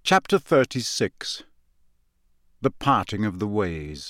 Chapter 36. The Parting of the Ways.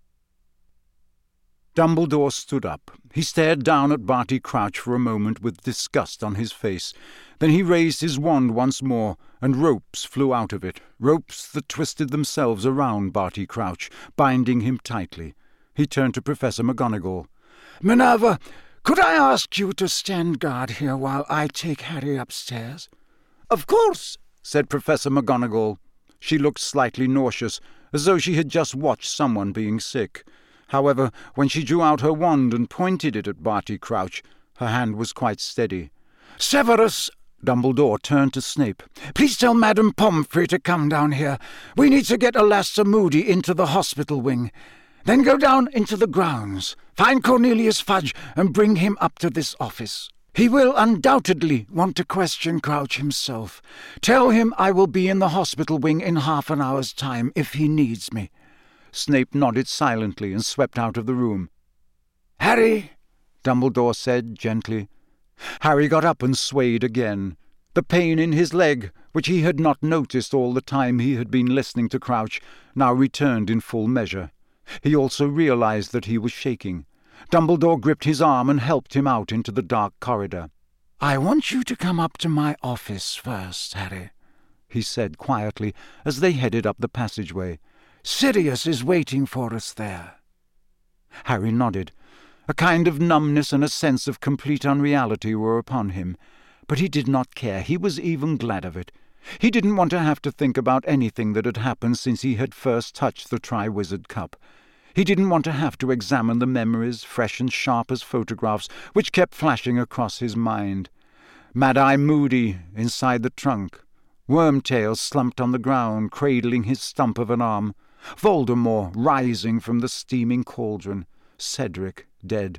Dumbledore stood up. He stared down at Barty Crouch for a moment with disgust on his face. Then he raised his wand once more, and ropes flew out of it, ropes that twisted themselves around Barty Crouch, binding him tightly. He turned to Professor McGonagall. "Minerva, could I ask you to stand guard here while I take Harry upstairs?" "Of course," said Professor McGonagall. She looked slightly nauseous, as though she had just watched someone being sick. However, when she drew out her wand and pointed it at Barty Crouch, her hand was quite steady. "Severus," Dumbledore turned to Snape, "please tell Madame Pomfrey to come down here. We need to get Alastor Moody into the hospital wing. Then go down into the grounds, find Cornelius Fudge, and bring him up to this office. He will undoubtedly want to question Crouch himself. Tell him I will be in the hospital wing in half an hour's time if he needs me." Snape nodded silently and swept out of the room. "Harry," Dumbledore said gently. Harry got up and swayed again. The pain in his leg, which he had not noticed all the time he had been listening to Crouch, now returned in full measure. He also realized that he was shaking. Dumbledore gripped his arm and helped him out into the dark corridor. "I want you to come up to my office first, Harry," he said quietly as they headed up the passageway. "Sirius is waiting for us there." Harry nodded. A kind of numbness and a sense of complete unreality were upon him, but he did not care. He was even glad of it. He didn't want to have to think about anything that had happened since he had first touched the Triwizard Cup. He didn't want to have to examine the memories, fresh and sharp as photographs, which kept flashing across his mind. Mad-Eye Moody inside the trunk, Wormtail slumped on the ground, cradling his stump of an arm, Voldemort rising from the steaming cauldron, Cedric dead,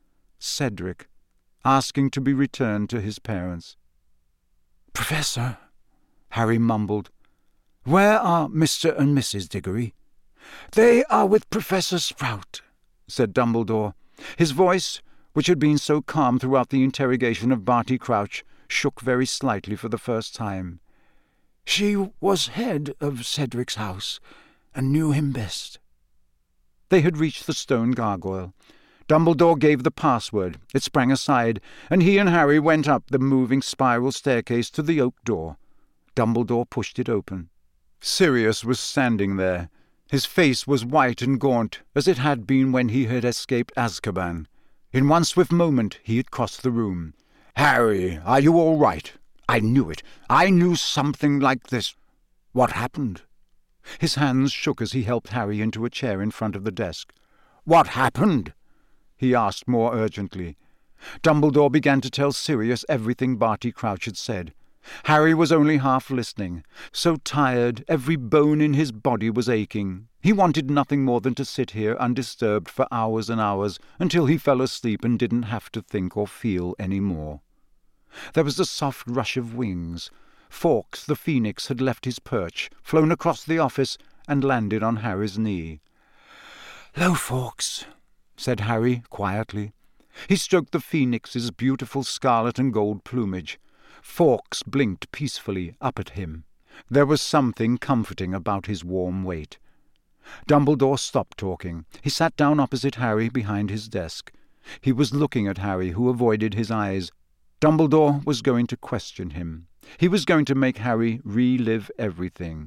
Cedric asking to be returned to his parents. "Professor," Harry mumbled, "where are Mr. and Mrs. Diggory?" "They are with Professor Sprout," said Dumbledore. His voice, which had been so calm throughout the interrogation of Barty Crouch, shook very slightly for the first time. "She was head of Cedric's house, and knew him best." They had reached the stone gargoyle. Dumbledore gave the password. It sprang aside, and he and Harry went up the moving spiral staircase to the oak door. Dumbledore pushed it open. Sirius was standing there. His face was white and gaunt, as it had been when he had escaped Azkaban. In one swift moment he had crossed the room. "Harry, are you all right? I knew it. I knew something like this. What happened?" His hands shook as he helped Harry into a chair in front of the desk. "What happened?" he asked more urgently. Dumbledore began to tell Sirius everything Barty Crouch had said. Harry was only half listening. So tired, every bone in his body was aching. He wanted nothing more than to sit here undisturbed for hours and hours until he fell asleep and didn't have to think or feel any more. There was a soft rush of wings. Fawkes the Phoenix had left his perch, flown across the office, and landed on Harry's knee. "Hello, Fawkes," said Harry quietly. He stroked the Phoenix's beautiful scarlet and gold plumage. Fawkes blinked peacefully up at him. There was something comforting about his warm weight. Dumbledore stopped talking. He sat down opposite Harry behind his desk. He was looking at Harry, who avoided his eyes. Dumbledore was going to question him. He was going to make Harry relive everything.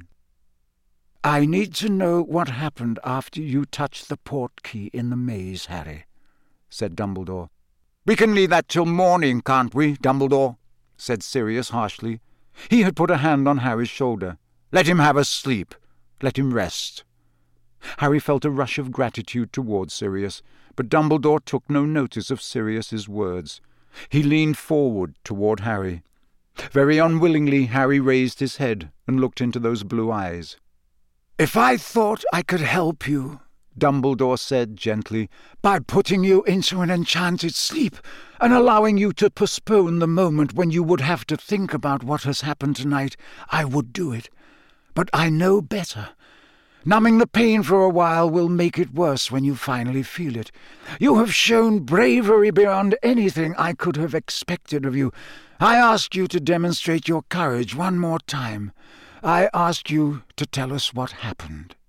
"I need to know what happened after you touched the portkey in the maze, Harry," said Dumbledore. "We can leave that till morning, can't we, Dumbledore?" said Sirius harshly. He had put a hand on Harry's shoulder. "Let him have a sleep. Let him rest." Harry felt a rush of gratitude towards Sirius, but Dumbledore took no notice of Sirius's words. He leaned forward toward Harry. Very unwillingly Harry raised his head and looked into those blue eyes. "If I thought I could help you," Dumbledore said gently, "by putting you into an enchanted sleep and allowing you to postpone the moment when you would have to think about what has happened tonight, I would do it. But I know better. Numbing the pain for a while will make it worse when you finally feel it. You have shown bravery beyond anything I could have expected of you. I ask you to demonstrate your courage one more time. I ask you to tell us what happened."